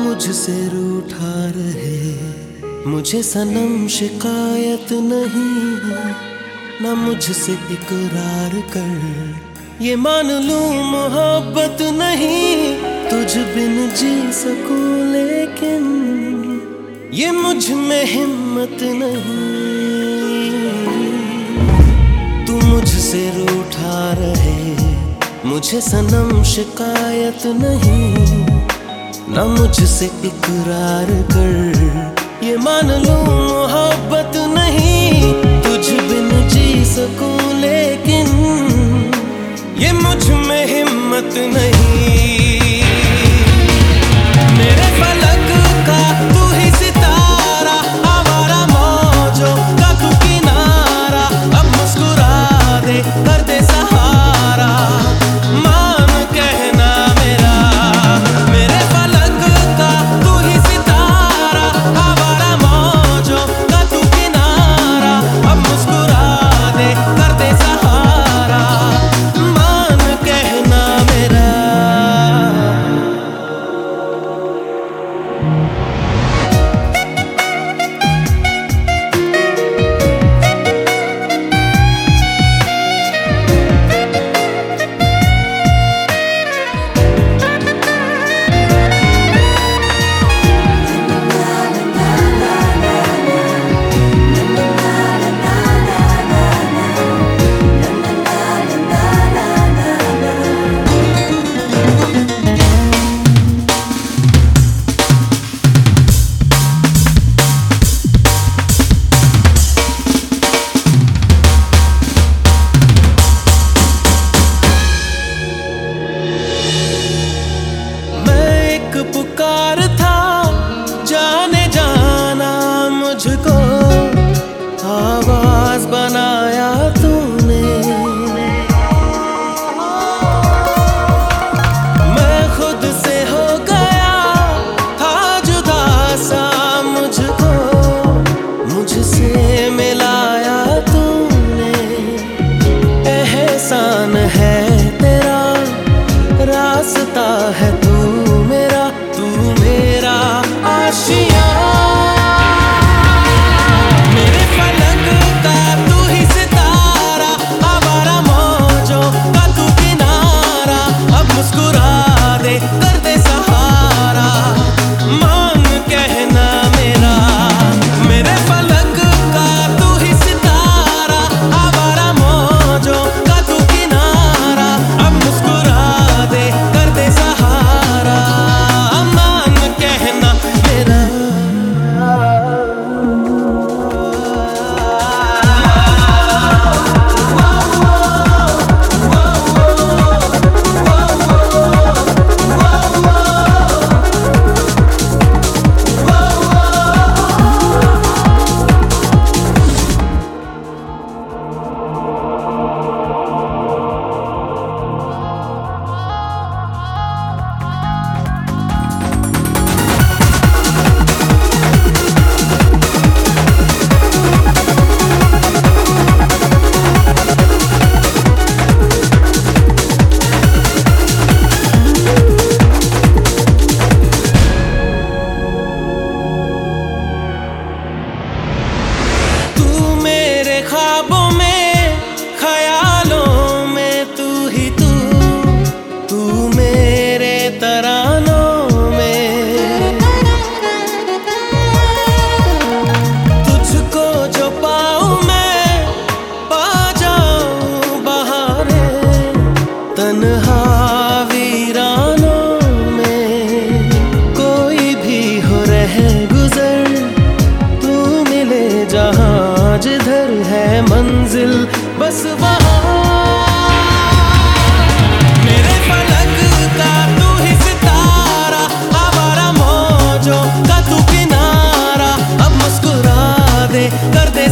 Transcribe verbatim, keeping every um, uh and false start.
मुझसे रूठा रहे, मुझे सनम शिकायत नहीं है, ना मुझसे इकरार कर। ये मान लूं मोहब्बत नहीं, तुझ बिन जी सकूं लेकिन ये मुझ में हिम्मत नहीं। तू मुझसे रूठा रहे, मुझे सनम शिकायत नहीं, ना मुझसे इकरार कर। ये मान लूं मोहब्बत नहीं, तुझ बिन जी सकूं लेकिन ये मुझ में हिम्मत नहीं। मेरे फलक का तू ही सितारा, आवारा मौजों का तू किनारा, अब मुस्कुरा दे कर दे सहारा, मान कहना मेरा। मेरे फलक का तू ही सितारा, आवारा मौजों का तू किनारा, अब मुस्कुरा दे कर दे सहारा, मान कहना मेरा। पुकार था जाने जाना मुझको, आवाज बनाया तूने। मैं खुद से हो गया था जुदा सा मुझको, मुझसे मिलाया तूने। एहसान है तेरा, रास्ता है तू मेरा, तू मेरा आशिया। मेरे फलक का तू ही सितारा, आवारा मौजों का तू किनारा, अब मुस्कुरा दे कर दे सहारा, मान कहना मेरा। मेरे फलक का तू ही सितारा, आवारा मौजों का तू किनारा, अब मुस्कुरा दे कर दे सहारा, ख्वाबों में ख्यालों में तू ही तू, तू मेरे तरानों में। तुझको जो पाऊं मैं पा जाऊं बहारे, तन्हा वीरानों में। कोई भी हो रहे गुजर, तू मिले जहां जिधर है मंजिल बस वहाँ। मेरे फलक का तू ही सितारा, आवारा मौजों का तू किनारा, अब मुस्कुरा दे कर दे